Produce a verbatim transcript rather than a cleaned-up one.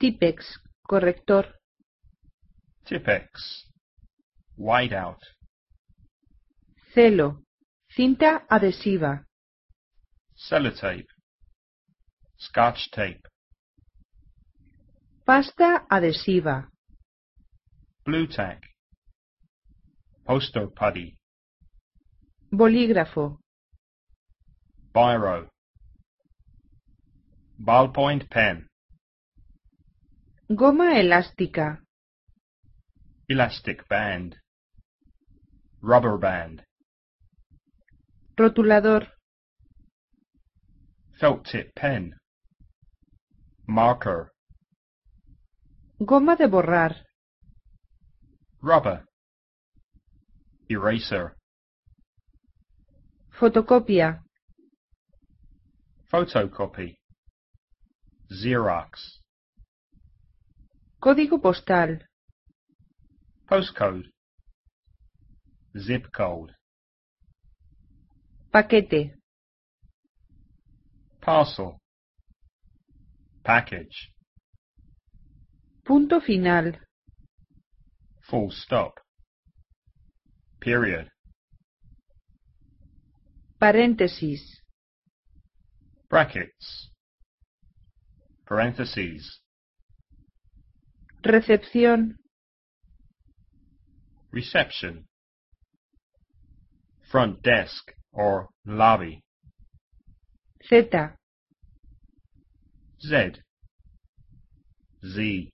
Tipex, corrector. Tipex, whiteout. Celo, cinta adhesiva. Sellotape, scotch tape. Pasta adhesiva. Blue tack, poster putty. Bolígrafo. Biro, ballpoint pen. Goma elástica. Elastic band, rubber band. Rotulador. Felt tip pen, marker. Goma de borrar. Rubber, eraser. Fotocopia. Photocopy, Xerox. Código postal. Postcode, zip code. Paquete. Parcel, package. Punto final. Full stop. Period. Paréntesis. Brackets. Parentheses. Recepción. Reception. Front desk or lobby. Z. Z. Z.